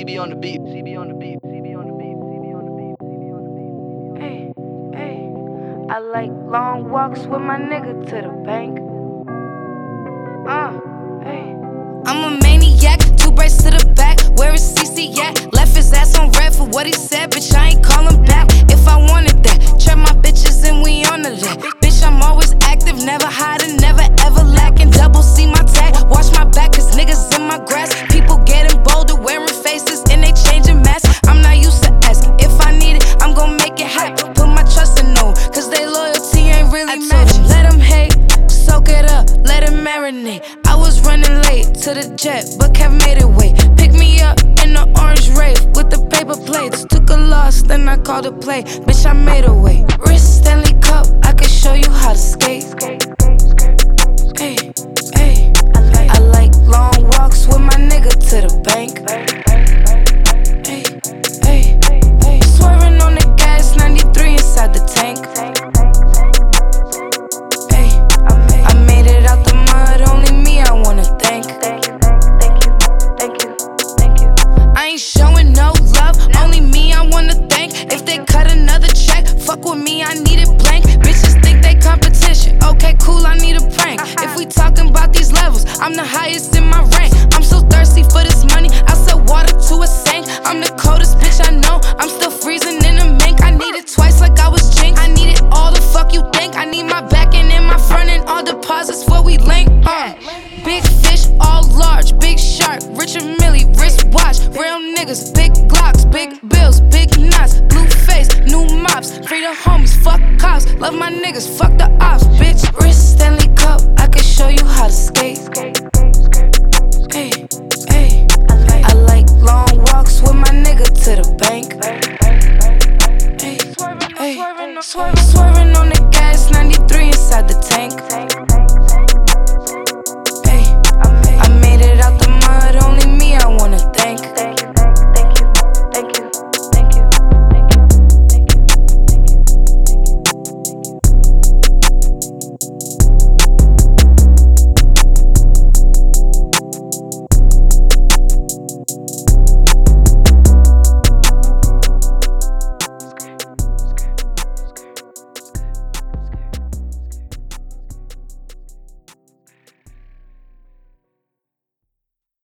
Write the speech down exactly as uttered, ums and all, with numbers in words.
B on the beat, C B on the beat, C B on the beat, C B on the beat, C B on the beat. Hey, hey, I like long walks with my nigga to the bank. Uh, hey. I'm a maniac, two braids to the back. Where is C C at? Left his ass on red for what he said, bitch. I ain't callin' back. If I wanted that, trap my bitches and we on to that. Bitch, I'm always active, never hiding, never ever lacking. Double C my tag, watch my back, cause niggas in my grass. People getting bolder, wearing faces, and they changing masks. I'm not used to asking. If I need it, I'm gon' make it happen. Put my trust in no, cause they loyalty ain't really matching. Let them hate, soak it up, let it marinate. I was running late to the jet, but Kev made it wait. Pick me up in the orange rave with the paper plates. Took a loss, then I called a play. Bitch, I made a way. Wrist Stanley Cup, I can show you how to skate. Hey, hey, I like long walks with my nigga to the bank. Hey, hey, hey, swerving on the gas, ninety-three inside the tank. Hey, I made it out the mud, only me I wanna thank. I ain't showing no love, only me I wanna thank. If they cut another check, fuck with me, I need it blank. Bitches think they competition, okay cool, I need a prank. If we talking about these levels, I'm the highest in my rank. I'm so thirsty for this money, I